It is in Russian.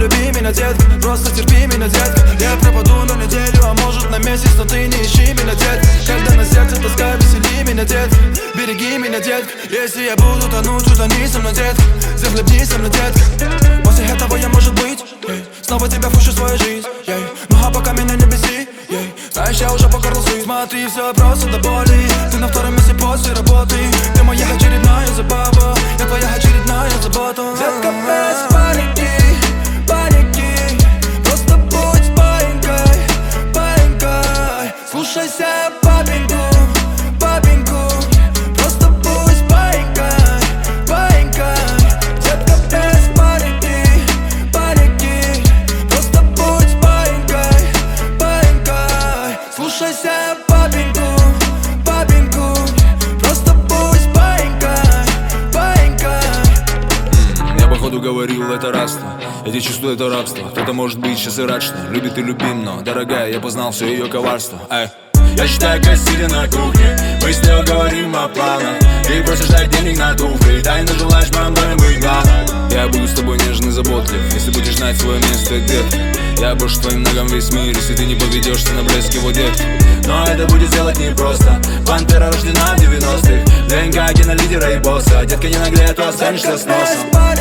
полюби меня, детка, просто терпи меня, детка. Я пропаду на неделю, а может на месяц, но ты не ищи меня, детка. Когда на сердце тоска, весели меня, детка. Береги меня, детка. Если я буду тонуть, утони со мной, детка. Захлебни со мной, детка. После этого я, может быть, снова тебя впущу в свою жизнь, ну а пока меня не беси, знаешь, я уже по горлу сыт. Смотри, все просто до боли. Ты на втором месте после работы. Ты моя очередная забава, я твоя очередная забота. Детка, без паники, паники. Просто будь паинькой, паинькой. Слушайся папеньку, папеньку. Просто будь паинькой, паинькой. Детка, без паники, паники. Просто будь паинькой, паинькой. Слушайся папеньку, папеньку. Просто будь паинькой, паинькой. Я походу говорил, это рабство. Эти чувства, это рабство. Кто-то может быть сейчас и рад, что любит и любим, но, дорогая, я познал все ее коварство. Я считаю, как сидя на кухне, мы с тобой говорим о планах. Ты просишь дать денег на туфли, тайно желаешь в моем доме быть главным. Я буду с тобой нежный и заботлив, если будешь знать свое место где-то. Я брошу твоим ногам весь мир, если ты не поведешься на блеск его детки. Но это будет сделать непросто. Пантера рождена в 90-х, ДНК кинолидера и босса. Детка, не наглей, а то останешься с носом.